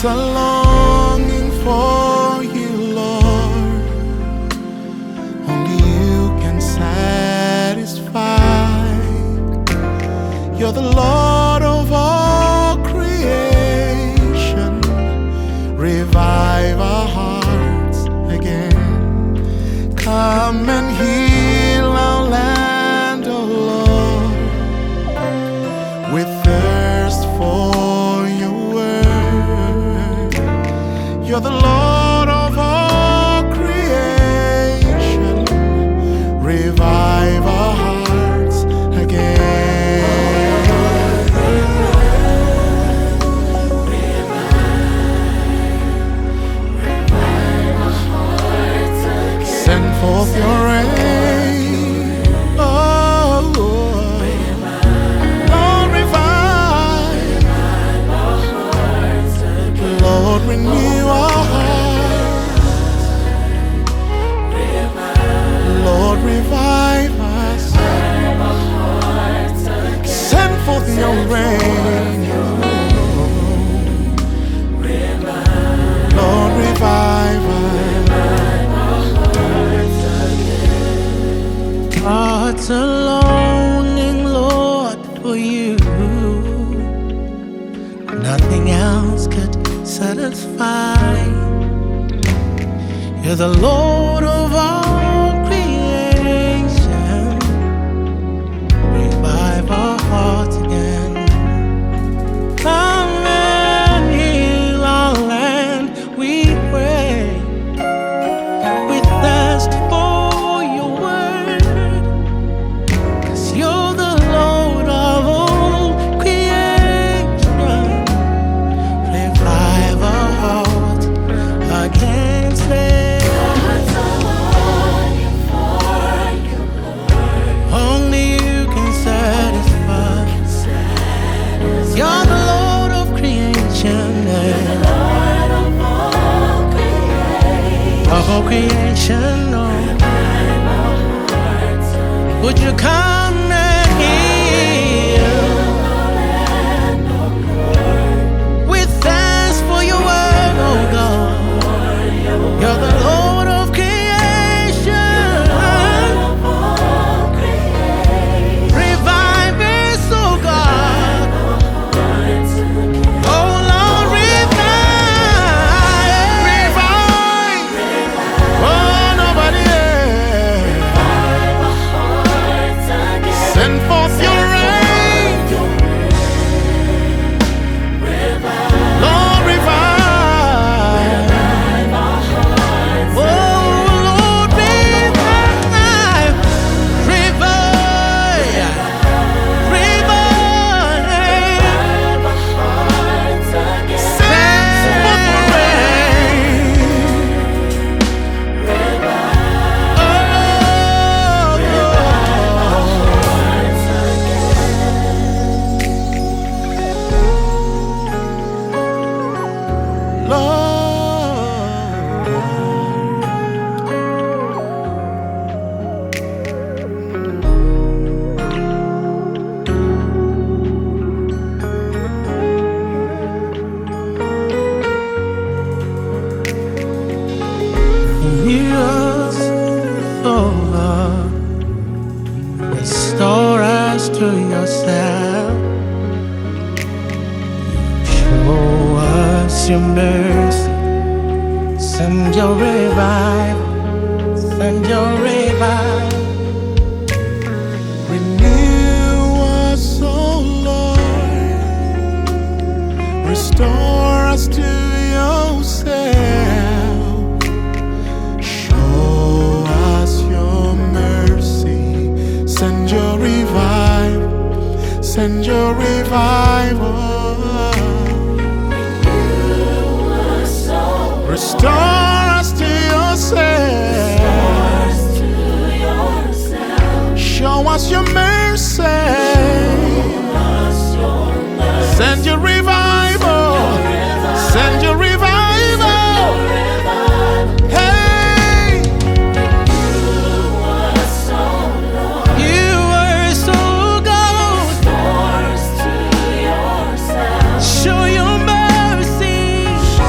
hearts are longing for you, Lord. Only you can satisfy. You're the Lord of all creation. Revive our hearts again. Come and heal our land, oh Lord. We thirst for your word. You're the Lord of all creation. Revive our hearts again. Send forth your rain, oh Lord. Lord, revive our hearts again. Lord, renew our hearts. Lord, revive us. Send forth your rain, Lord, revive us. Hearts are longing, Lord, for you. Nothing else could satisfy. You're the Lord of all creation. Revive our hearts again. Come and heal our land, we pray. We thirst for your word, 'cause you're the Lord of all creation. Revive our hearts again, say. Only you can satisfy. You're the Lord of creation, of all creation, oh. Would you come and heal? We thanks for your word, oh God. You're the Lord of creation. Revive us, oh God. Oh Lord, revive. Revive. Oh, nobody else. Send forth your rain. Lord, revive. Oh, Lord, revive. Revive. Revive. Send forth your rain. Hear us, oh Lord. Restore us to yourself. Show us your mercy. Send your revival. Send your revival. Renew us, oh Lord. Restore us to yourself. Show us your mercy. Send your revival. Send your revival. Restore us to yourself. Show us your mercy. Send your revival. Send your revival. Hey, you are so good. Show your mercy.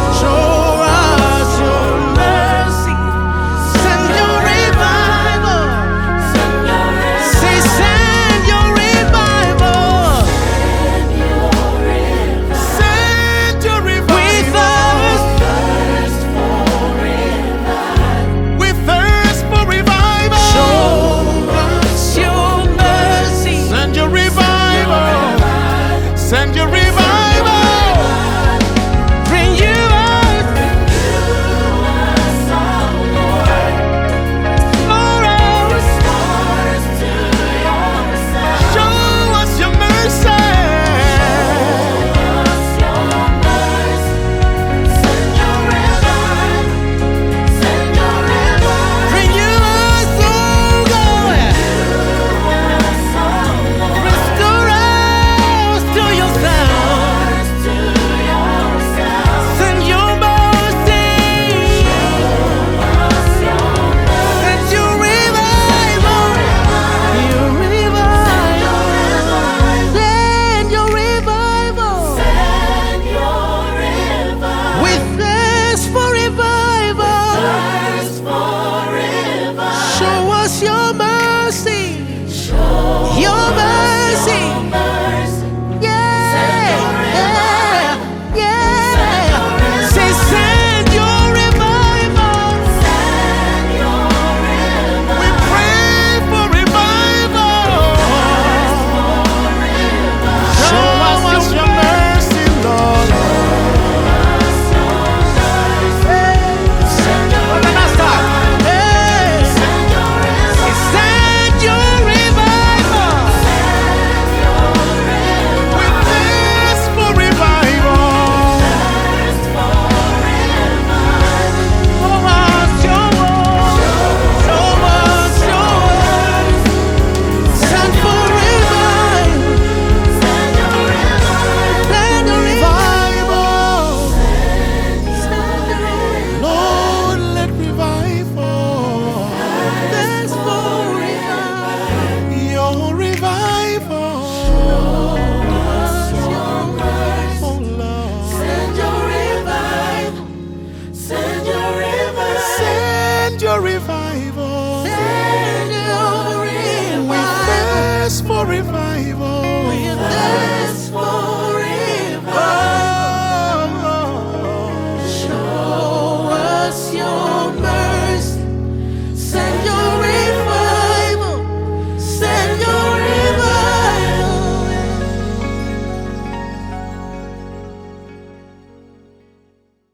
Send your